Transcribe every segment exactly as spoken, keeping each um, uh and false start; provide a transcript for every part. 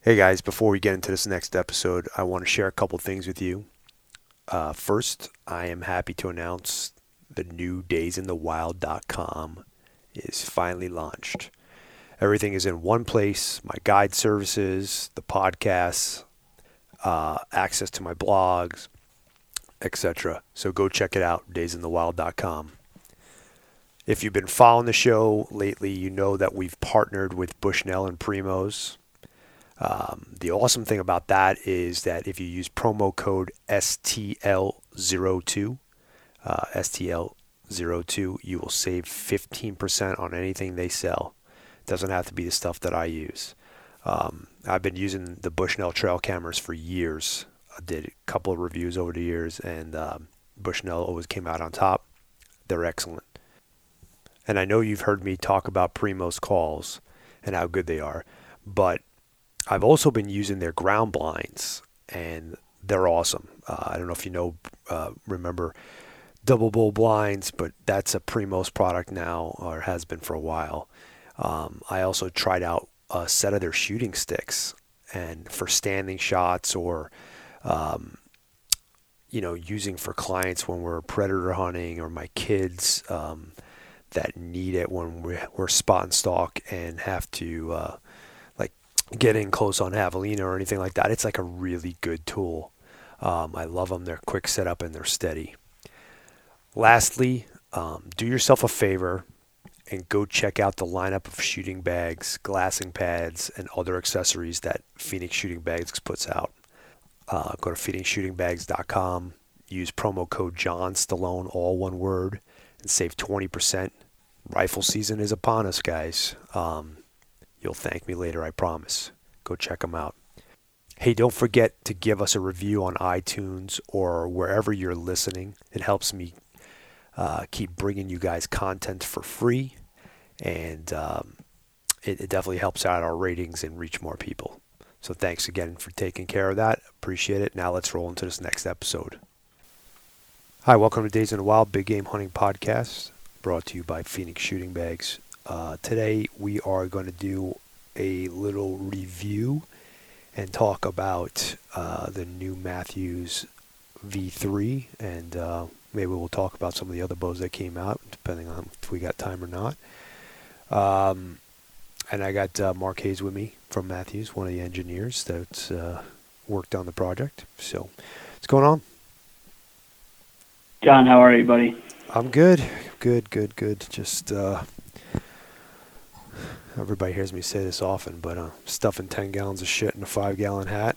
Hey guys, before we get into this next episode, I want to share a couple things with you. Uh, first, I am happy to announce the new days in the wild dot com is finally launched. Everything is in one place, my guide services, the podcasts, uh, access to my blogs, et cetera. So go check it out, days in the wild dot com. If you've been following the show lately, you know that we've partnered with Bushnell and Primos. Um, the awesome thing about that is that if you use promo code S T L zero two, uh, S T L zero two, you will save fifteen percent on anything they sell. It doesn't have to be the stuff that I use. Um, I've been using the Bushnell trail cameras for years. I did a couple of reviews over the years, and um, Bushnell always came out on top. They're excellent. And I know you've heard me talk about Primos calls and how good they are, but I've also been using their ground blinds, and they're awesome. Uh, I don't know if you know, uh, remember double bull blinds, but that's a Primos product now, or has been for a while. Um, I also tried out a set of their shooting sticks, and for standing shots or, um, you know, using for clients when we're predator hunting, or my kids um, that need it when we're, we're spot and stalk and have to uh, get in close on javelina or anything like that. It's like a really good tool. Um, I love them. They're quick setup and they're steady. Lastly, um, do yourself a favor and go check out the lineup of shooting bags, glassing pads, and other accessories that Phoenix Shooting Bags puts out. Uh, go to phoenix shooting bags dot com, use promo code John Stallone, all one word, and save twenty percent. Rifle season is upon us, guys. Um, You'll thank me later, I promise. Go check them out. Hey, don't forget to give us a review on iTunes or wherever you're listening. It helps me uh, keep bringing you guys content for free, and um, it, it definitely helps out our ratings and reach more people. So thanks again for taking care of that. Appreciate it. Now let's roll into this next episode. Hi, welcome to Days in the Wild, Big Game Hunting Podcast, brought to you by Phoenix Shooting Bags. Uh, today we are going to do a little review and talk about uh, the new Mathews V three, and uh, maybe we'll talk about some of the other bows that came out, depending on if we got time or not. Um, and I got uh, Mark Hayes with me from Mathews, one of the engineers that's uh, worked on the project. So, what's going on? John, how are you, buddy? I'm good, good, good, good. Just uh, everybody hears me say this often, but uh, stuffing ten gallons of shit in a five-gallon hat.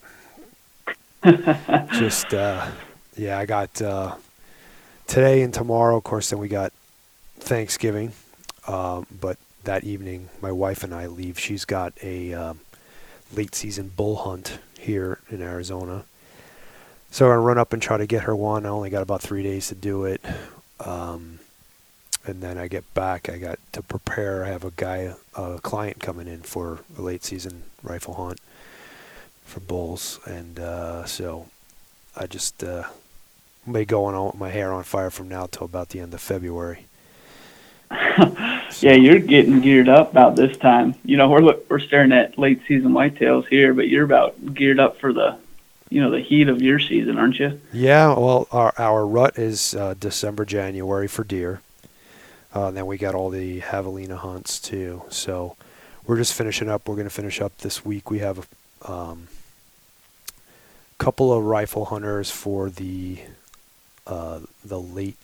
Just, uh, yeah, I got uh, today and tomorrow, of course, then we got Thanksgiving. Um, but that evening, my wife and I leave. She's got a um, late-season bull hunt here in Arizona. So I'm going to run up and try to get her one. I only got about three days to do it. Um And then I get back, I got to prepare. I have a guy, a client coming in for a late season rifle hunt for bulls. And uh, so I just uh, may go on with my hair on fire from now till about the end of February. So. Yeah, you're getting geared up about this time. You know, we're we're staring at late season whitetails here, but you're about geared up for the, you know, the heat of your season, aren't you? Yeah, well, our, our rut is uh, December, January for deer. Uh, and then we got all the javelina hunts too. So we're just finishing up. We're going to finish up this week. We have a um, couple of rifle hunters for the uh, the late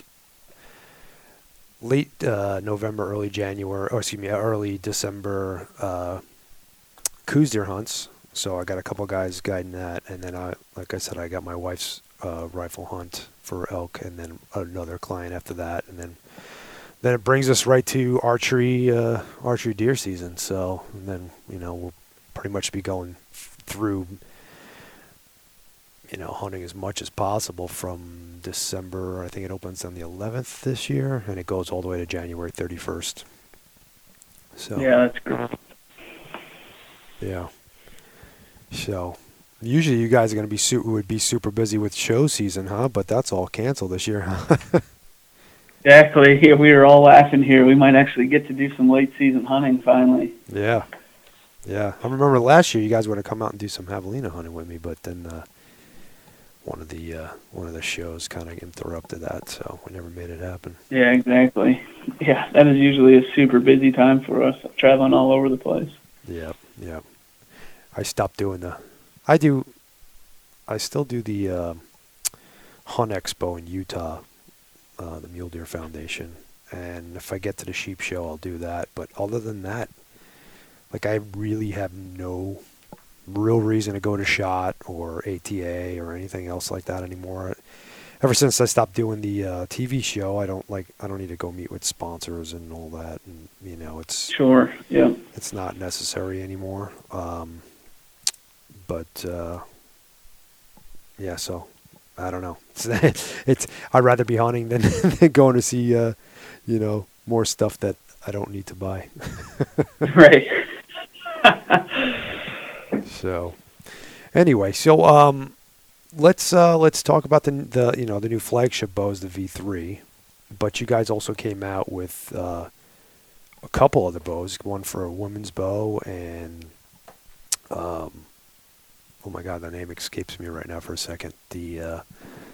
late uh, November, early January, or excuse me, early December uh, coos deer hunts. So I got a couple guys guiding that, and then I, like I said, I got my wife's uh, rifle hunt for elk, and then another client after that, and then. Then it brings us right to archery, uh, archery deer season. So and then you know we'll pretty much be going f- through, you know, hunting as much as possible from December. I think it opens on the eleventh this year, and it goes all the way to January thirty-first. So yeah, that's great. Yeah. So usually you guys are going to be su- would be super busy with show season, huh? But that's all canceled this year, huh? Exactly. Yeah, we were all laughing here. We might actually get to do some late season hunting finally. Yeah. Yeah, I remember last year you guys were to come out and do some javelina hunting with me, but then uh, one of the uh, one of the shows kind of interrupted that, so we never made it happen. Yeah, exactly. Yeah, that is usually a super busy time for us, traveling all over the place. Yeah, yeah. I stopped doing the. I do. I still do the uh, Hunt Expo in Utah, uh, the Mule Deer Foundation, and if I get to the sheep show, I'll do that. But other than that, like I really have no real reason to go to SHOT or A T A or anything else like that anymore. Ever since I stopped doing the uh, T V show, I don't like. I don't need to go meet with sponsors and all that, and you know, it's sure, yeah, it's not necessary anymore. Um, but uh, yeah, so I don't know. It's, it's I'd rather be hunting than, than going to see, uh, you know, more stuff that I don't need to buy. Right. So, anyway, so um, let's uh, let's talk about the the you know the new flagship bows, the V three. But you guys also came out with uh, a couple other bows, one for a women's bow and um, oh my God, the name escapes me right now for a second. The uh,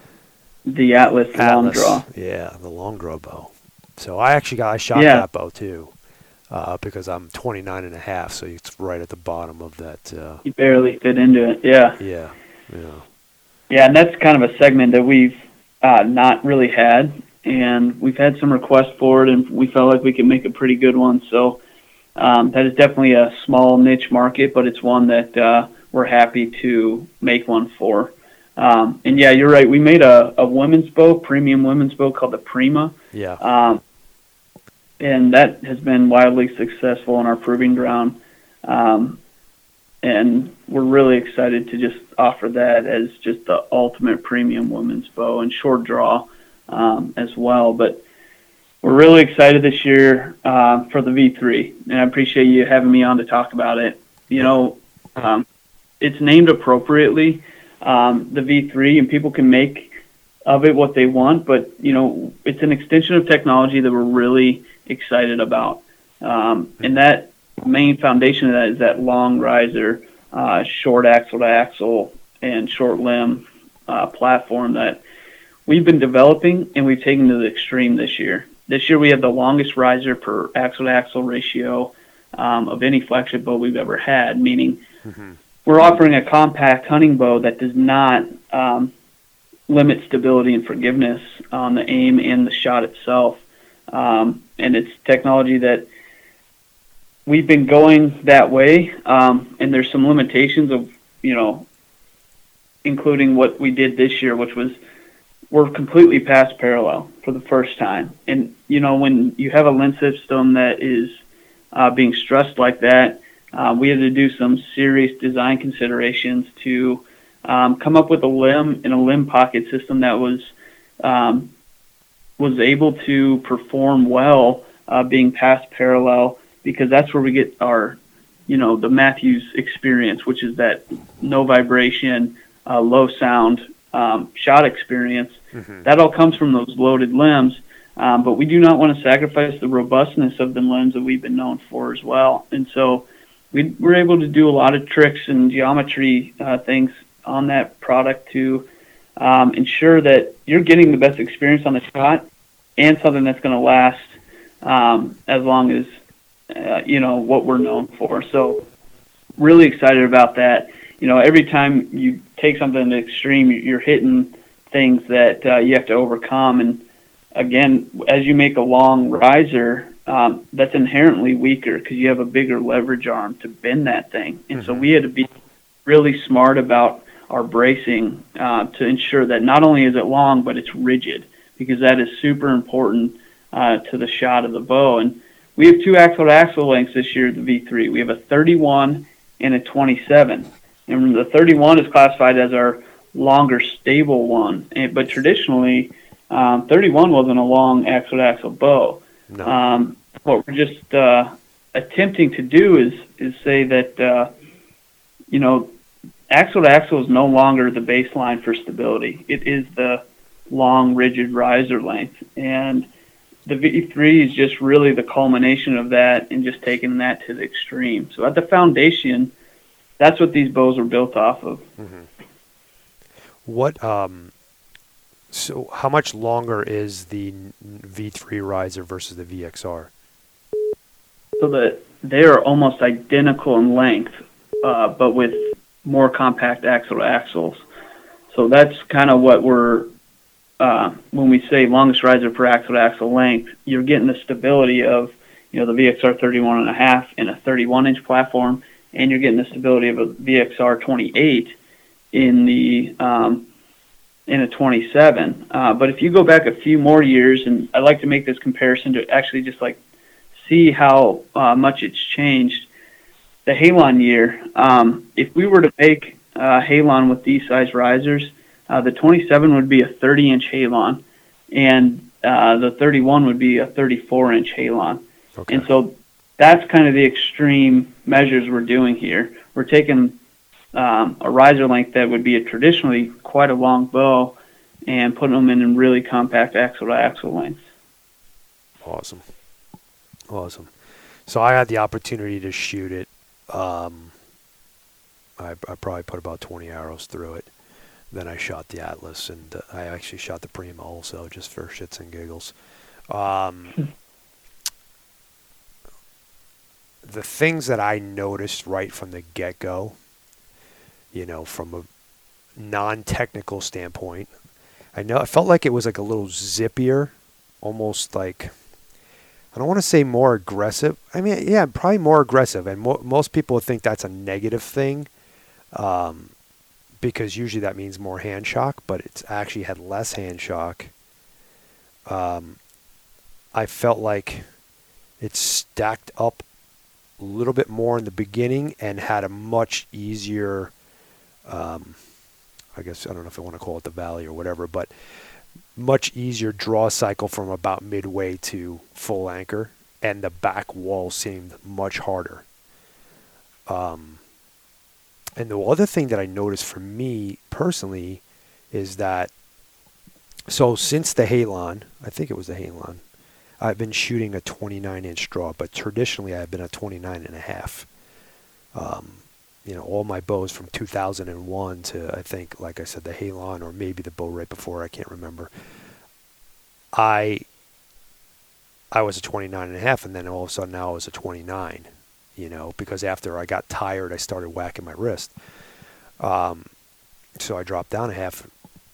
the Atlas, Atlas long draw. Yeah, the long draw bow. So I actually got I shot yeah. that bow too. Uh, because I'm twenty-nine and a half, so it's right at the bottom of that. Uh, you barely fit into it, yeah. Yeah, yeah. Yeah, and that's kind of a segment that we've uh, not really had, and we've had some requests for it, and we felt like we could make a pretty good one. So um, that is definitely a small niche market, but it's one that uh, we're happy to make one for. Um, and yeah, you're right. We made a, a women's bow, premium women's bow called the Prima. Yeah. Um, and that has been wildly successful on our proving ground. Um, and we're really excited to just offer that as just the ultimate premium women's bow and short draw um, as well. But we're really excited this year uh, for the V three, and I appreciate you having me on to talk about it. You know, um, it's named appropriately, um, the V three, and people can make of it what they want, but, you know, it's an extension of technology that we're really excited about. Um, and that main foundation of that is that long riser, uh, short axle to axle and short limb uh, platform that we've been developing and we've taken to the extreme this year. This year we have the longest riser per axle to axle ratio um, of any flagship bow we've ever had, meaning mm-hmm. we're offering a compact hunting bow that does not um, limit stability and forgiveness on the aim and the shot itself. Um, and it's technology that we've been going that way. Um, and there's some limitations of, you know, including what we did this year, which was we're completely past parallel for the first time. And, you know, when you have a lens system that is uh, being stressed like that, uh, we had to do some serious design considerations to um, come up with a limb and a limb pocket system that was um, was able to perform well uh, being past parallel, because that's where we get our, you know, the Mathews experience, which is that no vibration, uh, low sound um, shot experience. Mm-hmm. That all comes from those loaded limbs, um, but we do not want to sacrifice the robustness of the limbs that we've been known for as well. And so we were able to do a lot of tricks and geometry uh, things on that product to um, ensure that you're getting the best experience on the shot and something that's going to last um, as long as, uh, you know, what we're known for. So really excited about that. You know, every time you take something to the extreme, you're hitting things that uh, you have to overcome. And again, as you make a long riser, um, that's inherently weaker because you have a bigger leverage arm to bend that thing. And mm-hmm. so we had to be really smart about our bracing uh, to ensure that not only is it long, but it's rigid, because that is super important uh, to the shot of the bow. And we have two axle-to-axle lengths this year at the V three. We have a thirty-one and a twenty-seven. And the thirty-one is classified as our longer, stable one. And, but traditionally, um, thirty-one wasn't a long axle-to-axle bow. No. Um, what we're just uh, attempting to do is is say that, uh, you know, axle-to-axle is no longer the baseline for stability. It is the long, rigid riser length. And the V three is just really the culmination of that and just taking that to the extreme. So at the foundation, that's what these bows are built off of. Mm-hmm. What, um, so how much longer is the V three riser versus the V X R? So that they are almost identical in length, uh, but with more compact axle to axles. So that's kind of what we're, uh, when we say longest riser per axle to axle length, you're getting the stability of, you know, the V X R thirty-one and a half in a thirty-one inch platform, and you're getting the stability of a V X R twenty-eight in the, um, in a twenty-seven. Uh, but if you go back a few more years, and I like to make this comparison to actually just like see how uh, much it's changed. The Halon year, um, if we were to make uh, Halon with these size risers, uh, the twenty-seven would be a thirty inch Halon, and uh, the thirty-one would be a thirty-four inch Halon. Okay. And so that's kind of the extreme measures we're doing here. We're taking um, a riser length that would be a traditionally quite a long bow and putting them in really compact axle to axle lengths. Awesome. Awesome. So I had the opportunity to shoot it. Um, I, I probably put about twenty arrows through it. Then I shot the Atlas, and uh, I actually shot the Prima also, just for shits and giggles. Um, the things that I noticed right from the get-go, you know, from a non-technical standpoint, I know I felt like it was like a little zippier, almost like, I don't want to say more aggressive. I mean, yeah, probably more aggressive. And mo- most people think that's a negative thing, um, because usually that means more hand shock, but it's actually had less hand shock. Um, I felt like it stacked up a little bit more in the beginning and had a much easier, um, I guess, I don't know if I want to call it the valley or whatever, but much easier draw cycle from about midway to full anchor, and the back wall seemed much harder. Um, and the other thing that I noticed for me personally is that, so since the Halon, I think it was the Halon, I've been shooting a twenty-nine inch draw, but traditionally I've been a twenty-nine and a half. Um, you know, all my bows from two thousand one to, I think, like I said, the Halon, or maybe the bow right before, I can't remember. I I was a twenty-nine and a half, and then all of a sudden now I was a twenty-nine, you know, because after I got tired, I started whacking my wrist. Um, so I dropped down a half.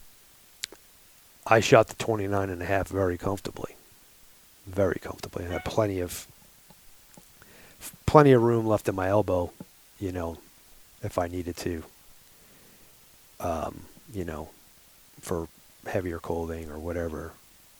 I shot the twenty-nine and a half very comfortably, very comfortably. I had plenty of, plenty of room left in my elbow, you know, if I needed to, um, you know, for heavier clothing or whatever.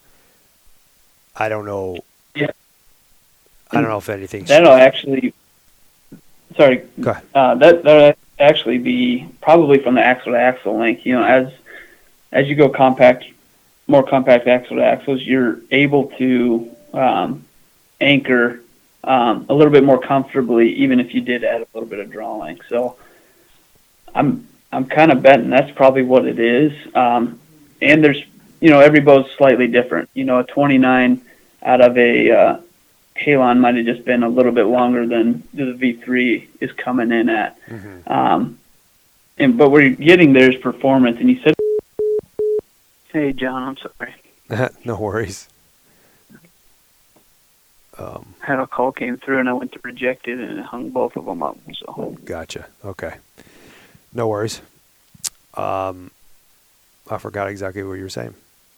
I don't know. Yeah. I don't know if anything's... That'll actually, sorry, Go ahead. Uh, that, that'll actually be probably from the axle to axle length. You know, as, as you go compact, more compact axle to axles, you're able to um, anchor um, a little bit more comfortably, even if you did add a little bit of draw length. So I'm I'm kind of betting that's probably what it is. Um, and there's, you know, every bow's slightly different. You know, a twenty-nine out of a uh, Halon might have just been a little bit longer than the V three is coming in at. Mm-hmm. Um, and but what you're getting there is performance. And you said, "Hey, John, I'm sorry." No worries. Um, had a call came through, and I went to reject it, and it hung both of them up. So gotcha. Okay. No worries. Um, I forgot exactly what you were saying.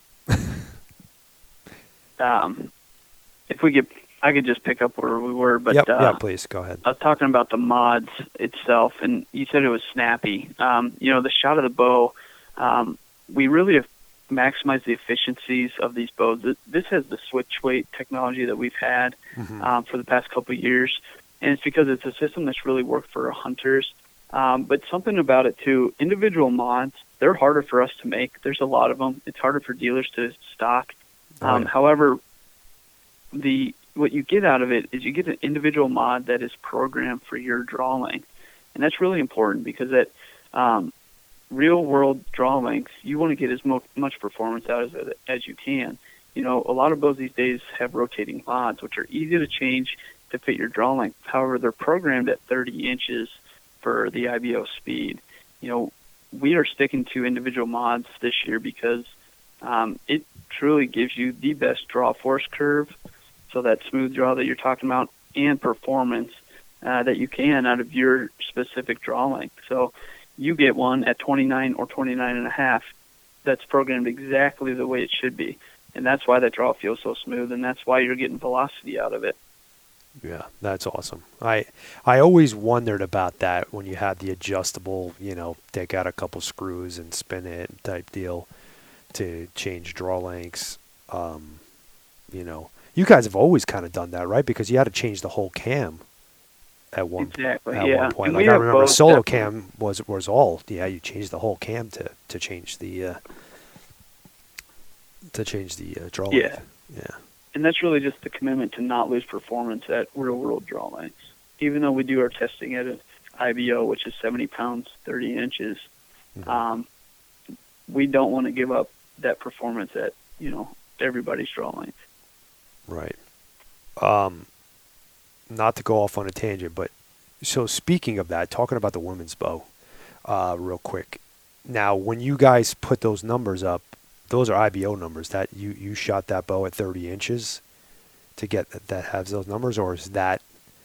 um, if we get, I could just pick up where we were, but yep, uh, yeah, please go ahead. I was talking about the mods itself, and you said it was snappy. Um, you know, the shot of the bow, um, we really have maximized the efficiencies of these bows. This has the switch weight technology that we've had Mm-hmm. um, for the past couple of years, and it's because it's a system that's really worked for hunters. Um, but something about it too, individual mods, they're harder for us to make. There's a lot of them. It's harder for dealers to stock. Um, Oh, yeah. However, the what you get out of it is you get an individual mod that is programmed for your draw length, and that's really important because at um, real world draw lengths, you want to get as mo- much performance out of it as you can. you know, a lot of bows these days have rotating mods, which are easy to change to fit your draw length. However, they're programmed at thirty inches for the I B O speed. You know, we are sticking to individual mods this year because um, it truly gives you the best draw force curve, so that smooth draw that you're talking about, and performance uh, that you can out of your specific draw length. So you get one at twenty-nine or twenty-nine and a half that's programmed exactly the way it should be. And that's why that draw feels so smooth, and that's why you're getting velocity out of it. Yeah, that's awesome. I I always wondered about that when you had the adjustable, you know, take out a couple screws and spin it type deal to change draw lengths. Um, you know, you guys have always kind of done that, right? Because you had to change the whole cam at one exactly, at yeah. one point. And Like we I have remember both solo definitely. cam was was all yeah. You changed the whole cam to to change the uh, to change the uh, draw Yeah. length. Yeah. And that's really just the commitment to not lose performance at real-world draw lengths. Even though we do our testing at an I B O, which is seventy pounds, thirty inches, Mm-hmm. um, we don't want to give up that performance at, you know, everybody's draw length. Right. Um, not to go off on a tangent, but so speaking of that, talking about the women's bow, uh, real quick. Now, when you guys put those numbers up, those are I B O numbers. That you, you shot that bow at thirty inches to get that, that has those numbers, or is that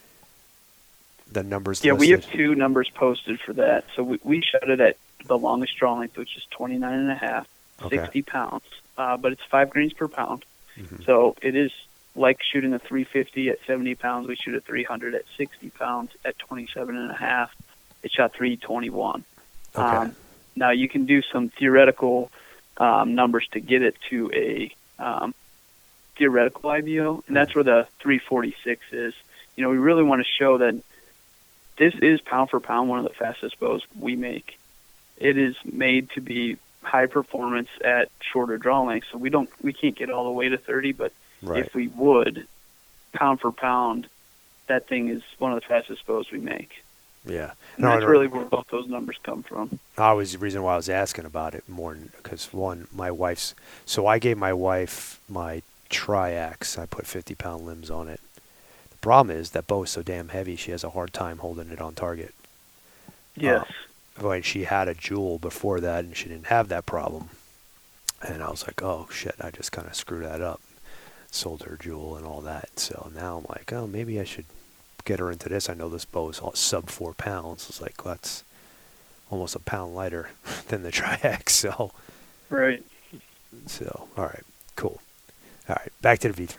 the numbers Yeah, listed? we have two numbers posted for that. So we, we shot it at the longest draw length, which is twenty-nine and a half, Okay. sixty pounds, uh, but it's five grains per pound. Mhm. So it is like shooting a three fifty at seventy pounds. We shoot a three hundred at sixty pounds at twenty-seven and a half. It shot three twenty-one. Okay. Um, now you can do some theoretical um, numbers to get it to a um, theoretical I B O, and that's where the three forty-six is. You know, we really want to show that this is pound for pound one of the fastest bows we make. It is made to be high performance at shorter draw lengths, so we don't we can't get all the way to thirty, but Right. if we would, pound for pound, that thing is one of the fastest bows we make. Yeah. And No, that's no, really where both those numbers come from. I was the reason why I was asking about it more because one, my wife's. So I gave my wife my Triax. I put fifty pound limbs on it. The problem is that bow is so damn heavy. She has a hard time holding it on target. Yes. Uh, when she had a Jewel before that, and she didn't have that problem. And I was like, oh shit, I just kind of screwed that up. Sold her Jewel and all that. So now I'm like, oh, maybe I should get her into this. I know this bow is all sub four pounds. It's like, that's almost a pound lighter than the Triax. So, Right. so all right, cool. All right, back to the V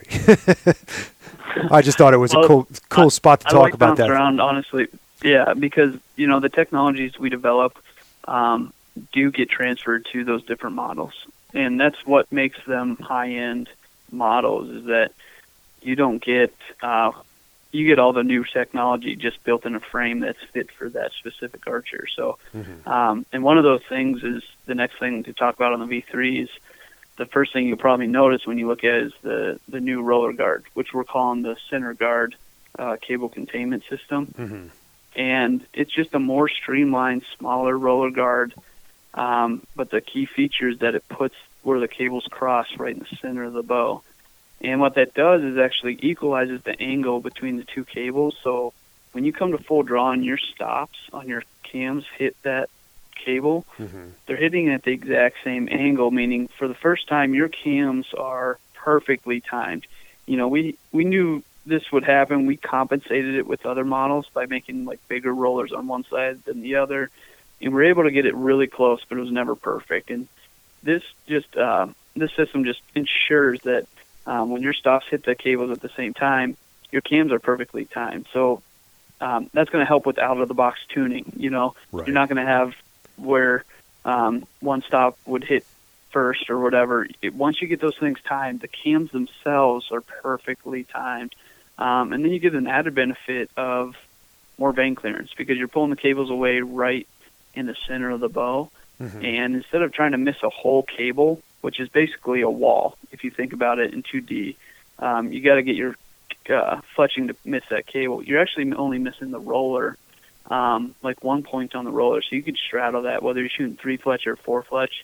three. I just thought it was Well, a cool, cool spot to I talk like about bounce that. around, honestly. Yeah, because, you know, the technologies we develop um, do get transferred to those different models. And that's what makes them high-end models, is that you don't get uh, you get all the new technology just built in a frame that's fit for that specific archer. So, Mhm. um, and one of those things is the next thing to talk about on the V threes. The first thing you'll probably notice when you look at it is the, the new roller guard, which we're calling the center guard uh, cable containment system. Mhm. And it's just a more streamlined, smaller roller guard. Um, but the key feature is that it puts where the cables cross right in the center of the bow. And what that does is actually equalizes the angle between the two cables. So when you come to full draw and your stops on your cams hit that cable, Mhm. they're hitting at the exact same angle, meaning for the first time your cams are perfectly timed. You know, we, we knew this would happen. We compensated it with other models by making like bigger rollers on one side than the other, and we're able to get it really close, but it was never perfect. And this just uh, this system just ensures that um, when your stops hit the cables at the same time, your cams are perfectly timed. So um, that's going to help with out of the box tuning. You know, Right. you're not going to have where um, one stop would hit first or whatever. It, once you get those things timed, the cams themselves are perfectly timed. Um, and then you get an added benefit of more vane clearance because you're pulling the cables away right in the center of the bow. Mhm. And instead of trying to miss a whole cable, which is basically a wall, if you think about it in two D, um, you got to get your uh, fletching to miss that cable. You're actually only missing the roller, um, like one point on the roller. So you could straddle that, whether you're shooting three fletch or four fletch.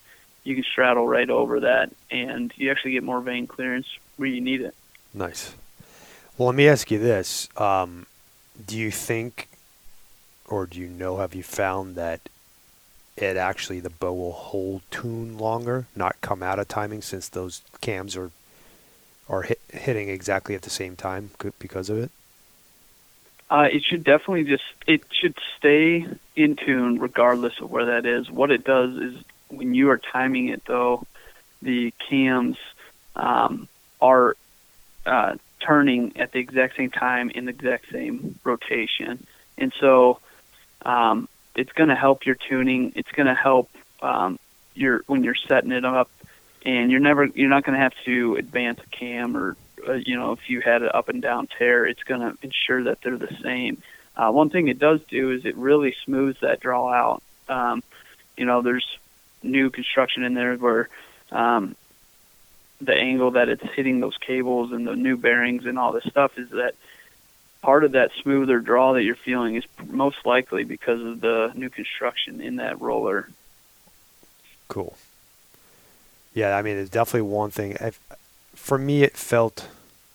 you can straddle right over that, and you actually get more vane clearance where you need it. Nice. Well, let me ask you this. Um, do you think, or do you know, have you found that it actually, the bow will hold tune longer, not come out of timing, since those cams are are hit, hitting exactly at the same time because of it? Uh, it should definitely just, it should stay in tune regardless of where that is. What it does is when you are timing it, though, the cams um, are uh, turning at the exact same time in the exact same rotation. And so um, it's going to help your tuning. It's going to help um, your when you're setting it up, and you're never you're not going to have to advance a cam, or uh, you know, if you had an up and down tear, it's going to ensure that they're the same. Uh, one thing it does do is it really smooths that draw out. Um, you know, there's new construction in there where um, the angle that it's hitting those cables and the new bearings and all this stuff is that part of that smoother draw that you're feeling is most likely because of the new construction in that roller. Cool. Yeah, I mean, it's definitely one thing. I've, for me, it felt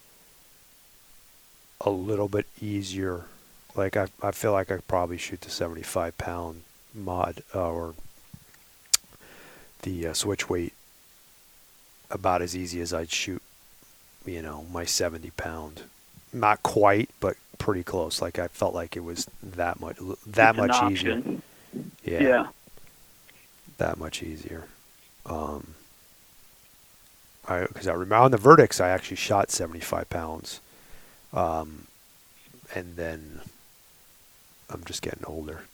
a little bit easier. Like, I I feel like I could probably shoot the seventy-five pound mod uh, or the uh, switch weight about as easy as I'd shoot, you know, my seventy pound. Not quite, but pretty close. Like, I felt like it was that much that It's an much easier. option. Yeah. Yeah. That much easier. Um, I because I remember on the Verdicts I actually shot seventy-five pounds, um, and then I'm just getting older,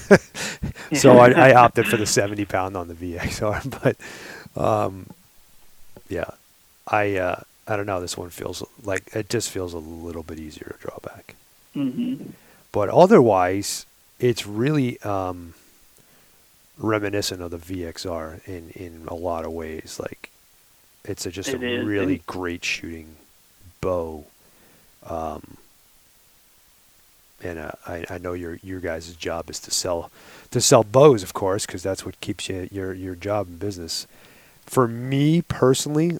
so I, I opted for the seventy pound on the V X R. But um, yeah, I uh, I don't know. This one feels like it just feels a little bit easier to draw back. Mm-hmm. But otherwise, it's really um, reminiscent of the V X R in, in a lot of ways. Like, it's a, just It a is. really And- great shooting bow. Um, and uh, I, I know your your guys' job is to sell to sell bows, of course, because that's what keeps you your your job in business. For me personally,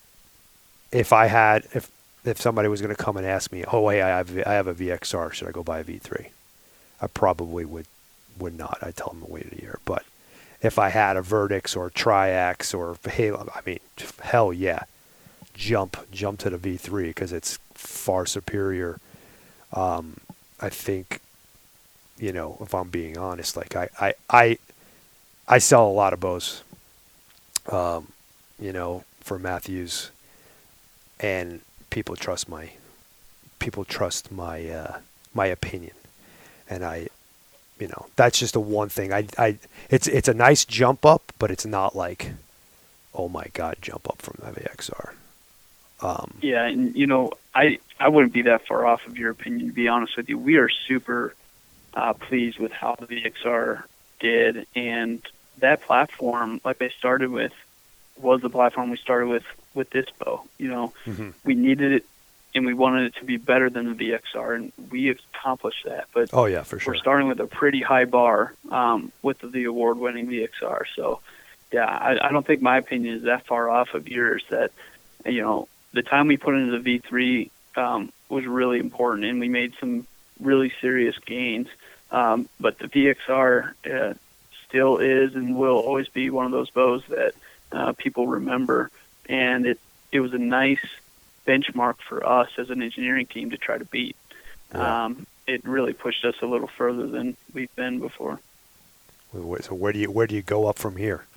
if I had if if somebody was going to come and ask me, oh, hey, I have I have a V X R, should I go buy a V three? I probably would would not. I'd tell them to wait a year. But if I had a Verdix or a Triax or Halo, I mean, hell yeah, jump jump to the V three because it's far superior. Um, I think, you know, if I'm being honest, like I I I, I sell a lot of bows, um, you know, for Matthews, and people trust my people trust my uh, my opinion, and I. You know, that's just the one thing. I, I, it's it's a nice jump up, but it's not like, oh my God, jump up from the V X R. Um, Yeah, and you know, I I wouldn't be that far off of your opinion, to be honest with you. We are super uh, pleased with how the V X R did, and that platform, like I started with, was the platform we started with with this bow. You know, mm-hmm. we needed it, and we wanted it to be better than the V X R, and we accomplished that. But oh yeah, for sure. We're starting with a pretty high bar um, with the, the award-winning V X R. So, yeah, I, I don't think my opinion is that far off of yours. That, you know, the time we put into the V three um, was really important, and we made some really serious gains. Um, but the V X R uh, still is and will always be one of those bows that uh, people remember, and it it was a nice benchmark for us as an engineering team to try to beat. Yeah. Um, it really pushed us a little further than we've been before. So where do you where do you go up from here?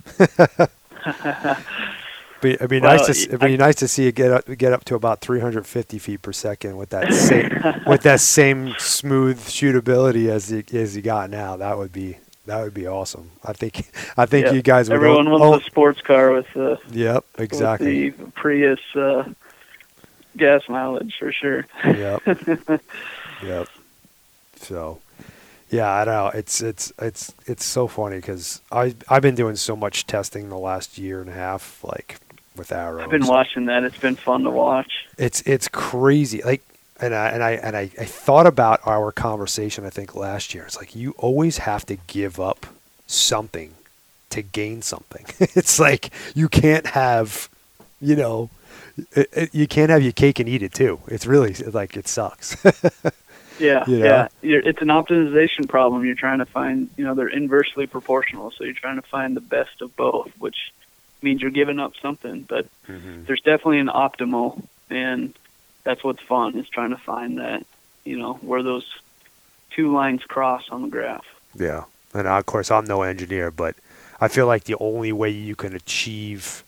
Be, it'd be Well, nice to it'd be I, nice to see you get up get up to about three hundred fifty feet per second with that same with that same smooth shootability as you, as you got now. That would be that would be awesome. I think I think yeah, you guys would. Everyone own, wants a sports car with the yep exactly with the Prius uh, gas mileage for sure. Yep. Yep. So, yeah, I don't know. It's it's it's it's so funny because I I've been doing so much testing the last year and a half, like with arrows. I've been watching that. It's been fun to watch. It's it's crazy. Like, and I and I and I, I thought about our conversation. I think last year. It's like you always have to give up something to gain something. It's like you can't have, you know, it, it, you can't have your cake and eat it too. It's really like it sucks. Yeah, you know? yeah. You're, it's an optimization problem. You're trying to find, you know, they're inversely proportional. So you're trying to find the best of both, which means you're giving up something. But mm-hmm. there's definitely an optimal, and that's what's fun, is trying to find that, you know, where those two lines cross on the graph. Yeah. And of course, I'm no engineer, but I feel like the only way you can achieve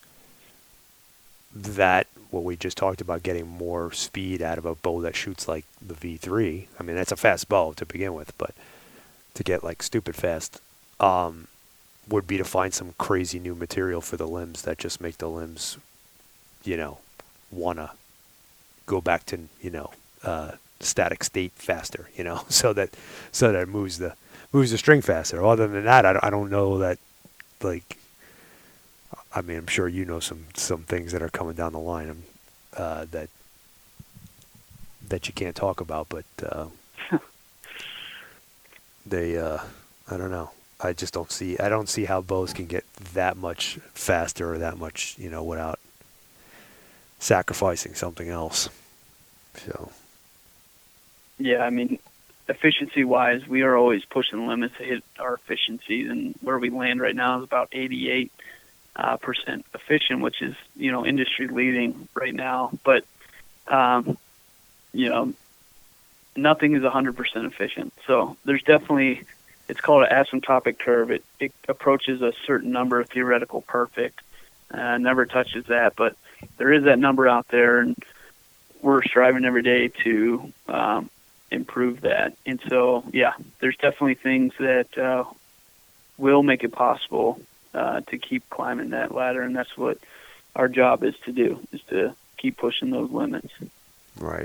that, what we just talked about, getting more speed out of a bow that shoots like the V three. I mean, that's a fast bow to begin with, but to get like stupid fast, um, would be to find some crazy new material for the limbs that just make the limbs, you know, wanna go back to, you know, uh, static state faster, you know, so that so that it moves the moves the string faster. Other than that, I, I don't know that, like, I mean, I'm sure you know some, some things that are coming down the line uh, that that you can't talk about, but uh, they, uh, I don't know. I just don't see, I don't see how bows can get that much faster or that much, you know, without sacrificing something else. So. Yeah, I mean, efficiency-wise, we are always pushing the limits to hit our efficiencies, and where we land right now is about eighty-eight Uh, percent efficient, which is, you know, industry leading right now. But, um, you know, nothing is one hundred percent efficient. So there's definitely, it's called an asymptotic curve. It, it approaches a certain number of theoretical perfect, uh, never touches that, but there is that number out there, and we're striving every day to um, improve that. And so, yeah, there's definitely things that uh, will make it possible Uh, to keep climbing that ladder, and that's what our job is to do, is to keep pushing those limits. Right.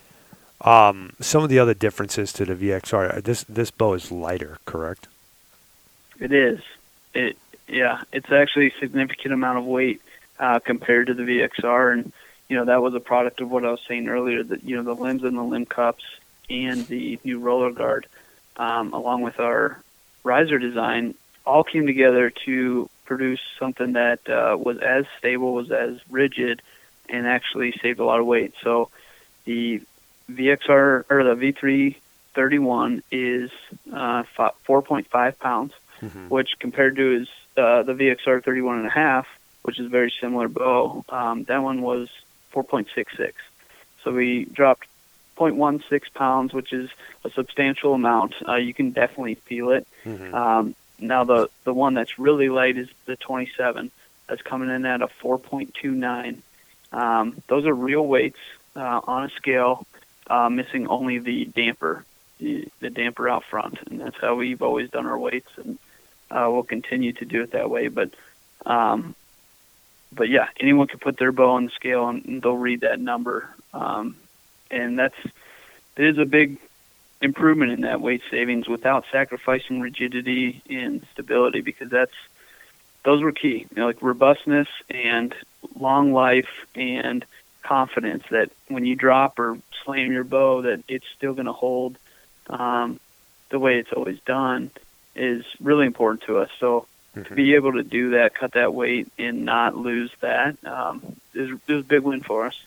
Um, some of the other differences to the V X R, this this bow is lighter, correct? It is. It yeah, it's actually a significant amount of weight uh, compared to the V X R, and you know that was a product of what I was saying earlier, that you know the limbs and the limb cups and the new roller guard, um, along with our riser design, all came together to produce something that uh, was as stable, was as rigid, and actually saved a lot of weight. So the V X R, or the V three thirty-one, is uh, four point five pounds, mm-hmm. which compared to his, uh, the V X R thirty-one and a half, which is a very similar bow, um, that one was four point six six. So we dropped zero point one six pounds, which is a substantial amount. Uh, you can definitely feel it. Mm-hmm. Um, Now, the, the one that's really light is the twenty-seven. That's coming in at a four point two nine. Um, those are real weights uh, on a scale, uh, missing only the damper, the, the damper out front. And that's how we've always done our weights, and uh, we'll continue to do it that way. But, um, but yeah, anyone can put their bow on the scale, and, and they'll read that number. Um, and that's it is a big improvement in that weight savings without sacrificing rigidity and stability, because that's those were key. You know, like robustness and long life and confidence that when you drop or slam your bow, that it's still going to hold um, the way it's always done, is really important to us. So mm-hmm. to be able to do that, cut that weight, and not lose that, um, is, is a big win for us.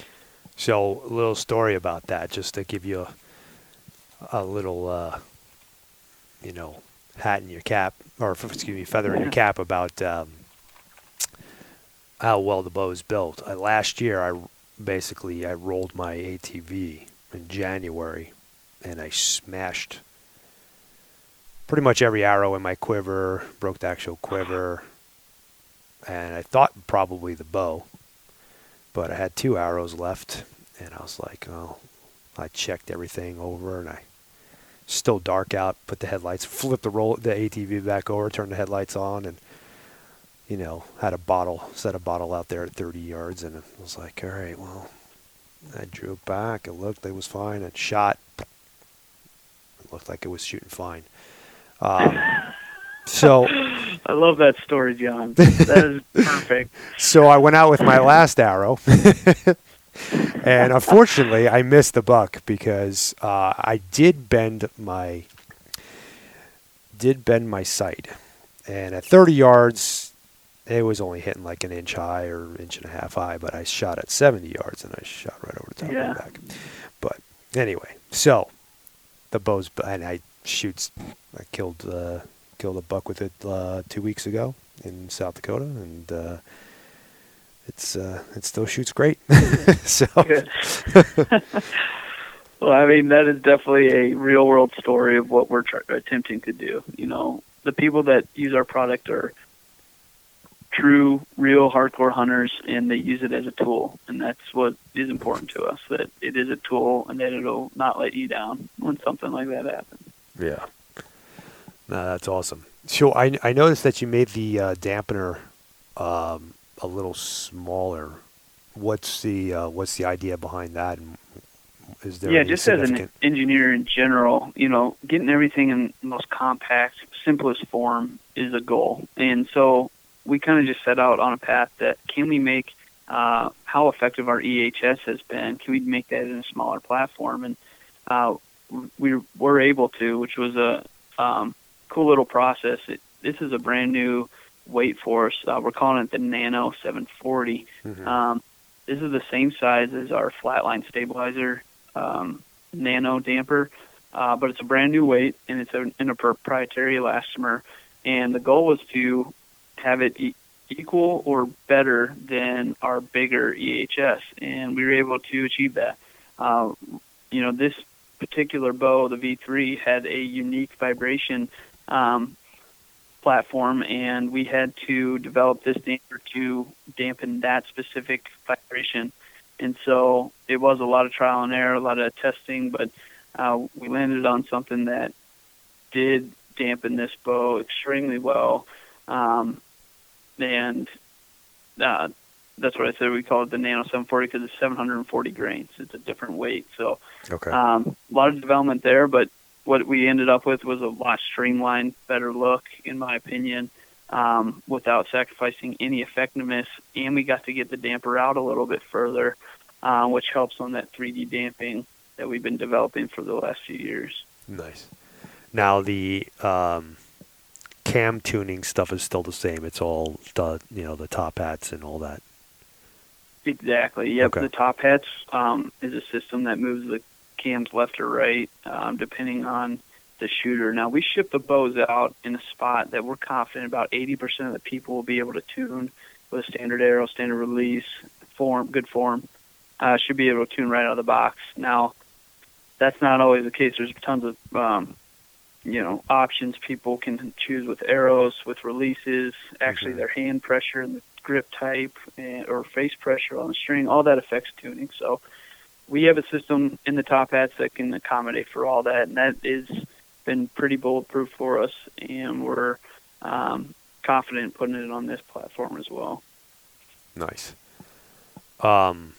So a little story about that, just to give you a a little, uh, you know, hat in your cap, or excuse me, feather in your cap about um, how well the bow is built. Uh, last year, I basically I rolled my A T V in January, and I smashed pretty much every arrow in my quiver, broke the actual quiver, and I thought probably the bow, but I had two arrows left, and I was like, oh, I checked everything over, and I still dark out, put the headlights, flipped the roll the A T V back over, turned the headlights on, and you know, had a bottle, set a bottle out there at thirty yards, and it was like, all right, well, I drew it back, it looked, it was fine, and shot, it looked like it was shooting fine. Um, so I love that story, John. That is perfect. So I went out with my last arrow. And unfortunately, I missed the buck because uh, I did bend my did bend my sight, And at thirty yards, it was only hitting like an inch high or inch and a half high, but I shot at seventy yards and I shot right over the top yeah. of the back. But anyway, so the bow's, and I shoots, I killed uh, killed a buck with it uh, two weeks ago in South Dakota, and uh, it's uh, it still shoots great. So. Good. Well, I mean, that is definitely a real world story of what we're try- attempting to do. You know, the people that use our product are true, real hardcore hunters, and they use it as a tool. And that's what is important to us, that it is a tool and that it'll not let you down when something like that happens. Yeah. No, that's awesome. So I, I noticed that you made the uh, dampener um, a little smaller. What's the uh, what's the idea behind that? And is there yeah, any just as significant... an engineer in general, you know, getting everything in the most compact, simplest form is a goal. And so we kind of just set out on a path that can we make uh, how effective our E H S has been, can we make that in a smaller platform? And uh, we were able to, which was a um, cool little process. It, this is a brand new weight for us. Uh, we're calling it the Nano seven forty. Mm-hmm. Um, this is the same size as our Flatline Stabilizer um, Nano damper, uh, but it's a brand new weight, and it's a, in a proprietary elastomer. And the goal was to have it e- equal or better than our bigger E H S, and we were able to achieve that. Uh, you know, this particular bow, the V three, had a unique vibration um, platform, and we had to develop this damper to dampen that specific vibration. And so it was a lot of trial and error, a lot of testing, but uh, we landed on something that did dampen this bow extremely well. Um, and uh, that's what I said. We call it the Nano seven forty because it's seven hundred forty grains. It's a different weight. So okay. um, a lot of development there, but what we ended up with was a lot streamlined, better look, in my opinion, um, without sacrificing any effectiveness. And we got to get the damper out a little bit further, uh, which helps on that three D damping that we've been developing for the last few years. Nice. Now the um, cam tuning stuff is still the same. It's all the you know the top hats and all that. Exactly. Yep. Okay. The top hats um, is a system that moves the cams left or right, um, depending on the shooter. Now, we ship the bows out in a spot that we're confident about eighty percent of the people will be able to tune with a standard arrow, standard release, form, good form. Uh, should be able to tune right out of the box. Now, that's not always the case. There's tons of, um, you know, options people can choose with arrows, with releases, actually mm-hmm. their hand pressure and the grip type, and, or face pressure on the string. All that affects tuning. So we have a system in the top hats that can accommodate for all that, and that has been pretty bulletproof for us, and we're um, confident in putting it on this platform as well. Nice. Um,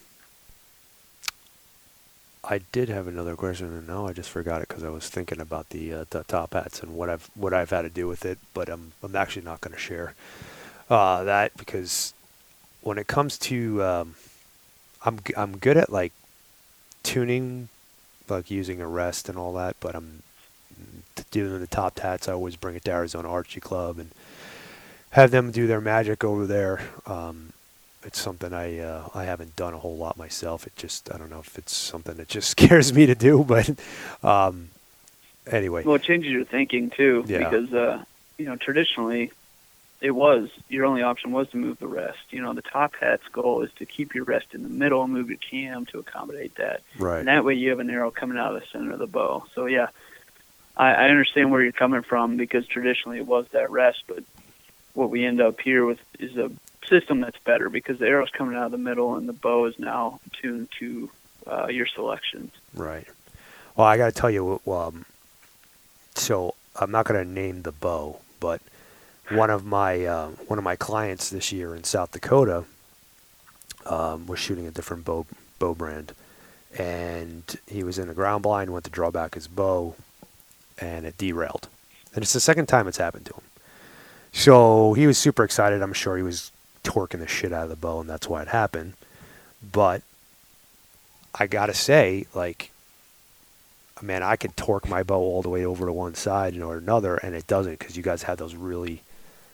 I did have another question, and now I just forgot it because I was thinking about the, uh, the top hats and what I've what I've had to do with it, but I'm I'm actually not going to share uh, that because when it comes to um, I'm I'm good at like tuning, like using a rest and all that, but I'm doing the top hats. I always bring it to Arizona Archery Club and have them do their magic over there. Um, it's something I uh, I haven't done a whole lot myself. It just I don't know if it's something that just scares me to do, but um, anyway. Well, it changes your thinking too, yeah. because uh, you know traditionally it was your only option was to move the rest. You know, the top hat's goal is to keep your rest in the middle and move your cam to accommodate that. Right. And that way you have an arrow coming out of the center of the bow. So yeah, I, I understand where you're coming from because traditionally it was that rest, but what we end up here with is a system that's better because the arrow's coming out of the middle and the bow is now tuned to uh, your selections. Right. Well, I got to tell you, um, so I'm not going to name the bow, but one of my uh, one of my clients this year in South Dakota um, was shooting a different bow bow brand, and he was in the ground blind, went to draw back his bow, and it derailed. And it's the second time it's happened to him. So he was super excited. I'm sure he was torquing the shit out of the bow, and that's why it happened. But I gotta say, like, man, I could torque my bow all the way over to one side or another, and it doesn't because you guys have those really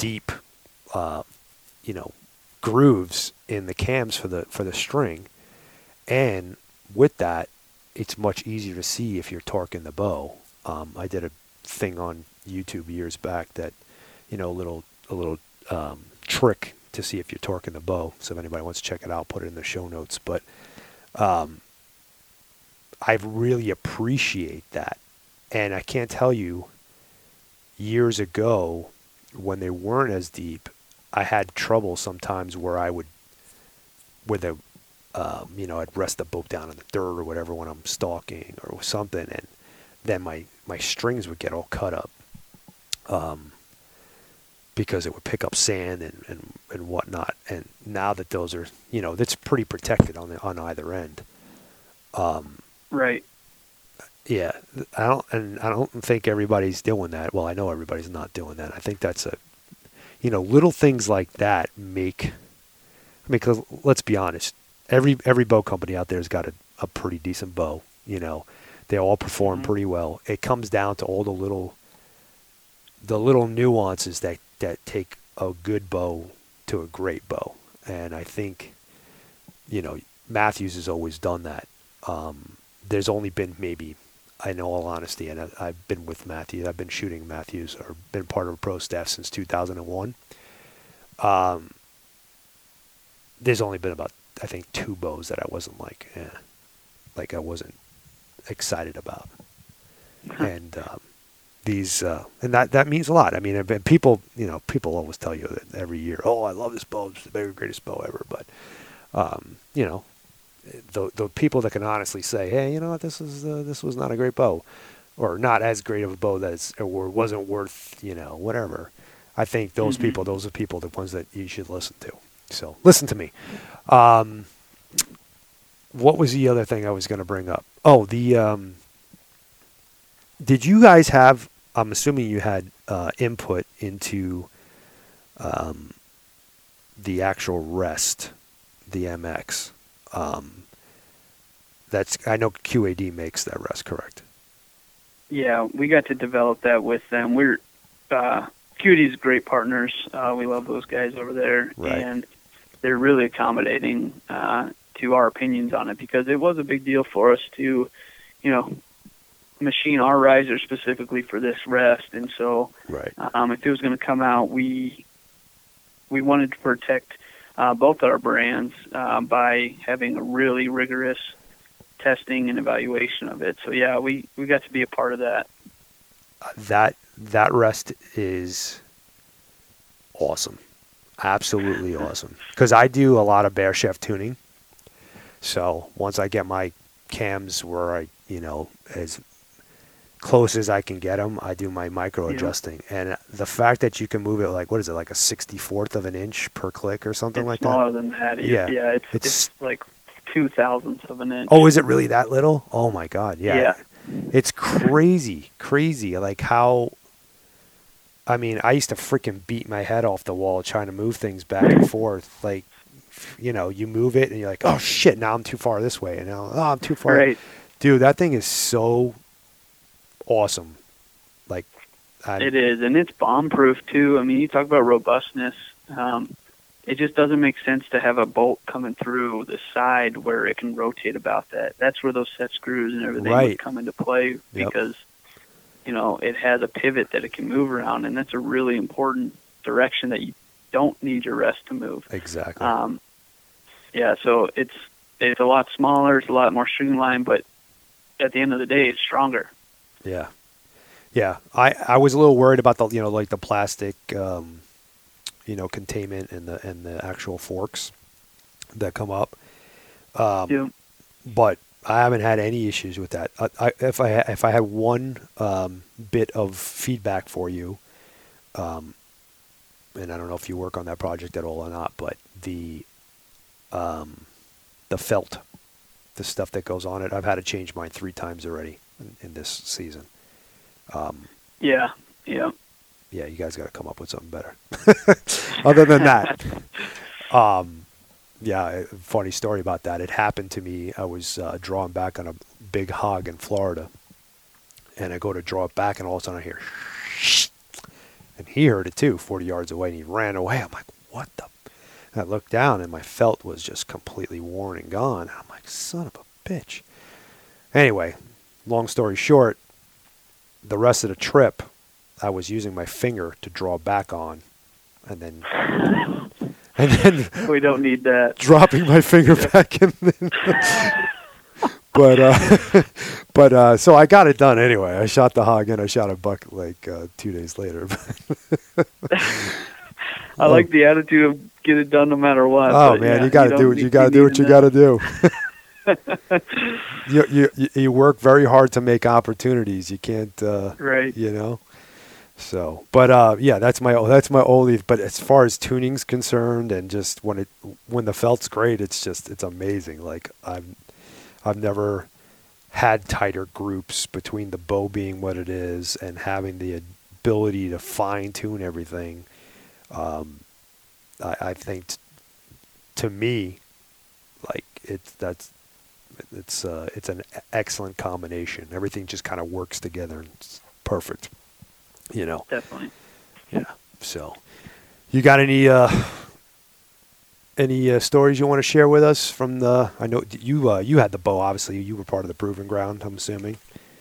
deep, uh, you know, grooves in the cams for the for the string, and with that, it's much easier to see if you're torquing the bow. Um, I did a thing on YouTube years back that, you know, a little a little um, trick to see if you're torquing the bow. So if anybody wants to check it out, put it in the show notes. But um, I really appreciate that, and I can't tell you. Years ago, when they weren't as deep, I had trouble sometimes where I would, where the, um, you know, I'd rest the boat down in the dirt or whatever when I'm stalking or something, and then my, my strings would get all cut up, um, because it would pick up sand and, and, and whatnot. And now that those are, you know, that's pretty protected on the, on either end. Um, right. Yeah, I don't, and I don't think everybody's doing that. Well, I know everybody's not doing that. I think that's a, you know, little things like that make, I mean, because let's be honest, every every bow company out there has got a, a pretty decent bow. You know, they all perform mm-hmm. pretty well. It comes down to all the little, the little nuances that that take a good bow to a great bow, and I think, you know, Mathews has always done that. Um, there's only been maybe. In all honesty, and I, I've been with Mathews, I've been shooting Mathews or been part of a pro staff since two thousand one. Um, there's only been about, I think, two bows that I wasn't like, eh, like I wasn't excited about. and um, these, uh, and that, that means a lot. I mean, people, you know, people always tell you that every year, oh, I love this bow, it's the very greatest bow ever. But, um, you know, The the people that can honestly say, hey, you know what, this is uh, this was not a great bow, or not as great of a bow that it's, or wasn't worth, you know, whatever. I think those mm-hmm. people, those are people, the ones that you should listen to. So listen to me. Um, what was the other thing I was going to bring up? Oh, the um, did you guys have? I'm assuming you had uh, input into um, the actual rest, the M X. Um, that's I know Q A D makes that rest, correct? Yeah, we got to develop that with them. We're uh, Q A D's great partners. Uh, we love those guys over there, right. And they're really accommodating uh, to our opinions on it because it was a big deal for us to, you know, machine our riser specifically for this rest, and so right. um, if it was going to come out, we we wanted to protect. Uh, both our brands uh, by having a really rigorous testing and evaluation of it. So yeah, we, we got to be a part of that. Uh, that that rest is awesome, absolutely awesome. Because I do a lot of bare shaft tuning. So once I get my cams where I, you know, as close as I can get them, I do my micro adjusting. Yeah. And the fact that you can move it like, what is it, like a sixty-fourth of an inch per click or something it's like smaller that? Smaller than that. Yeah. Yeah, it's, it's, it's like two thousandths of an inch. Oh, is it really that little? Oh, my God. Yeah. Yeah. It's crazy, crazy. Like how, I mean, I used to freaking beat my head off the wall trying to move things back and forth. Like, you know, you move it and you're like, oh, shit, now I'm too far this way. And now, oh, I'm too far. Right. Dude, that thing is so awesome. Like I'm, it is, and it's bomb proof too. I mean, you talk about robustness. Um, it just doesn't make sense to have a bolt coming through the side where it can rotate about that. That's where those set screws and everything right. would come into play because yep. you know it has a pivot that it can move around, and that's a really important direction that you don't need your rest to move. Exactly. Um, yeah, so it's it's a lot smaller, it's a lot more streamlined, but at the end of the day, it's stronger. Yeah. Yeah. I, I was a little worried about the, you know, like the plastic, um, you know, containment and the, and the actual forks that come up. Um, yeah. But I haven't had any issues with that. I, I, if I, if I had one, um, bit of feedback for you, um, and I don't know if you work on that project at all or not, but the, um, the felt, the stuff that goes on it, I've had to change mine three times already in, in this season. Um, yeah, yeah. Yeah, you guys got to come up with something better. Other than that, um, yeah, funny story about that. It happened to me. I was uh, drawing back on a big hog in Florida, and I go to draw it back, and all of a sudden I hear, and he heard it too, forty yards away, and he ran away. I'm like, what the? And I looked down, and my felt was just completely worn and gone. I'm like, son of a bitch. Anyway, long story short, the rest of the trip, I was using my finger to draw back on, and then and then we don't need that. Dropping my finger back in. But uh, but uh, so I got it done anyway. I shot the hog and I shot a buck like uh, two days later. I like the attitude of get it done no matter what. Oh man, yeah, you got to do what you got to do what you got to do. you, you you work very hard to make opportunities. You can't, uh, right? You know. So, but uh, yeah, that's my that's my only. But as far as tuning's concerned, and just when it when the felt's great, it's just it's amazing. Like I'm. I've never had tighter groups between the bow being what it is and having the ability to fine tune everything. Um, I, I think t- to me, like it's that's it's uh, it's an excellent combination. Everything just kind of works together and it's perfect. You know. Definitely. Yeah. So, you got any? Uh, Any uh, stories you want to share with us from the? I know you uh, you had the bow. Obviously, you were part of the proving ground. I'm assuming.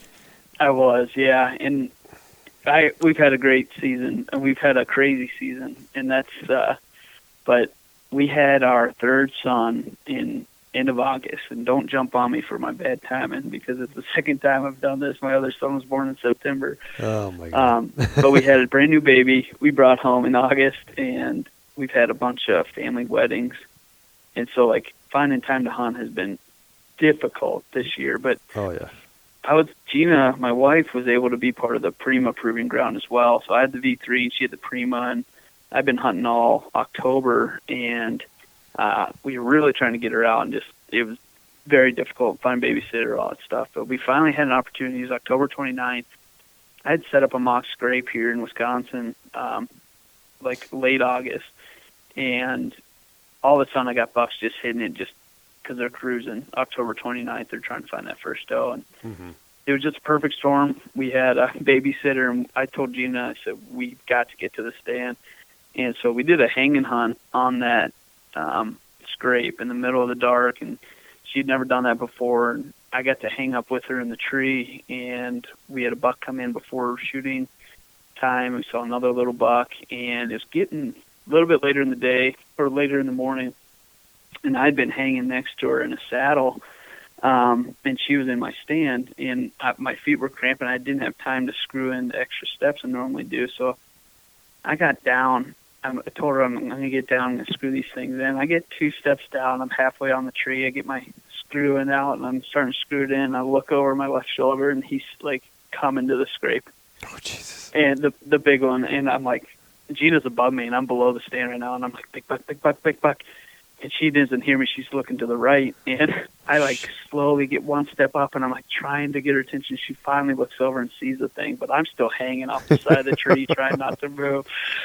I was, yeah, and I we've had a great season, and we've had a crazy season, and that's. Uh, but we had our third son in end of August, and don't jump on me for my bad timing because it's the second time I've done this. My other son was born in September. Oh my God! Um, but we had a brand new baby. We brought home in August, and we've had a bunch of family weddings, and so like finding time to hunt has been difficult this year. But oh yeah, I was Gina, my wife, was able to be part of the Prima proving ground as well. So I had the V three, and she had the Prima, and I've been hunting all October, and uh, we were really trying to get her out, and just it was very difficult to find babysitter, all that stuff. But we finally had an opportunity. It was October twenty-ninth. I had set up a mock scrape here in Wisconsin, um, like late August. And all of a sudden I got bucks just hitting it just because they're cruising. October twenty-ninth, they're trying to find that first doe. And mm-hmm. It was just a perfect storm. We had a babysitter, and I told Gina, I said, we've got to get to the stand. And so we did a hanging hunt on that um, scrape in the middle of the dark, and she'd never done that before. And I got to hang up with her in the tree, and we had a buck come in before shooting time. We saw another little buck, and it's getting a little bit later in the day or later in the morning, and I'd been hanging next to her in a saddle, um, and she was in my stand, and I, my feet were cramping. I didn't have time to screw in the extra steps I normally do, so I got down. I told her I'm going to get down, I'm going to screw these things in. I get two steps down. I'm halfway on the tree. I get my screw in out, and I'm starting to screw it in. I look over my left shoulder, and he's like coming to the scrape. Oh Jesus! And the the big one, and I'm like, Gina's above me, and I'm below the stand right now, and I'm like, big buck, big buck, big buck. And she doesn't hear me. She's looking to the right, and I, like, slowly get one step up, and I'm, like, trying to get her attention. She finally looks over and sees the thing, but I'm still hanging off the side of the tree trying not to move.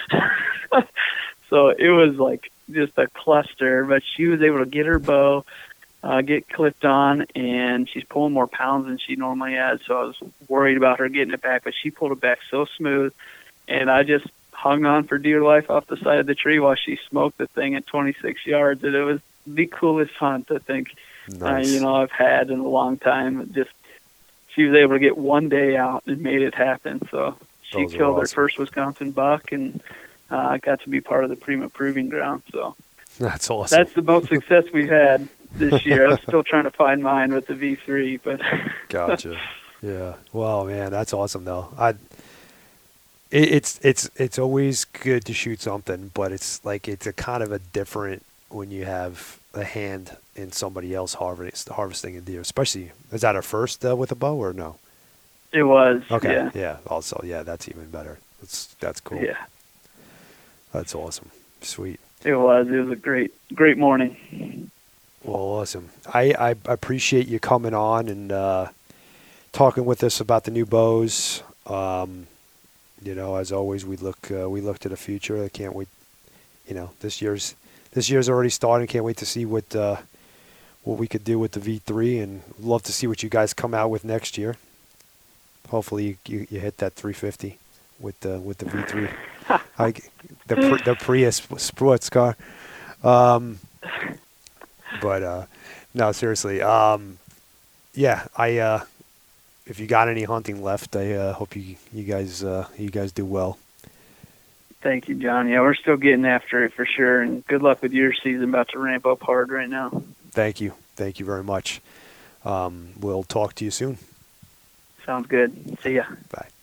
So it was, like, just a cluster, but she was able to get her bow, uh, get clipped on, and she's pulling more pounds than she normally has, so I was worried about her getting it back, but she pulled it back so smooth, and I just hung on for dear life off the side of the tree while she smoked the thing at twenty-six yards, and it was the coolest hunt I think nice. uh, you know I've had in a long time. It just she was able to get one day out and made it happen. So she Those killed awesome. her first Wisconsin buck, and uh, I got to be part of the Prima proving ground. So that's awesome. That's the most success we've had this year. I'm still trying to find mine with the V three, but gotcha. Yeah. Wow, man, that's awesome though. I. It's it's it's always good to shoot something, but it's like it's a kind of a different when you have a hand in somebody else harvesting harvesting a deer. Especially, is that our first uh, with a bow or no? It was. Okay. Yeah. yeah. Also, yeah, that's even better. That's that's cool. Yeah. That's awesome. Sweet. It was. It was a great great morning. Well, awesome. I I appreciate you coming on and uh, talking with us about the new bows. Um, You know, as always, we look uh, we look to the future. I can't wait. You know, this year's this year's already started. Can't wait to see what uh, what we could do with the V three, and love to see what you guys come out with next year. Hopefully, you you, you hit that three fifty with the with the V three, I, the the Prius sports car. Um, but uh, no, seriously. Um, yeah, I. Uh, if you got any hunting left, I uh, hope you you guys uh, you guys do well. Thank you, John. Yeah, we're still getting after it for sure, and good luck with your season. About to ramp up hard right now. Thank you. Thank you very much. Um, we'll talk to you soon. Sounds good. See ya. Bye.